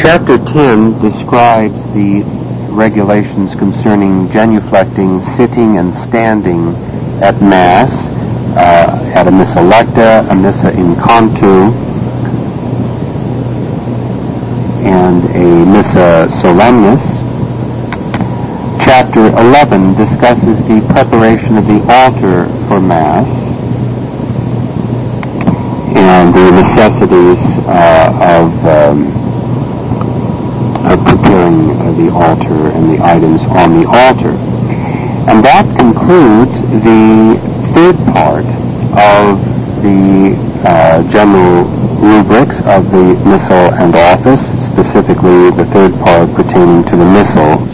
Chapter 10 describes the regulations concerning genuflecting, sitting, and standing at Mass, at a Missa Lecta, a Missa in Cantu, and a Missa Solemnis. Chapter 11 discusses the preparation of the altar for Mass and the necessities of preparing the altar and the items on the altar. And that concludes the third part of the general rubrics of the Missal and Office, specifically the third part pertaining to the Missal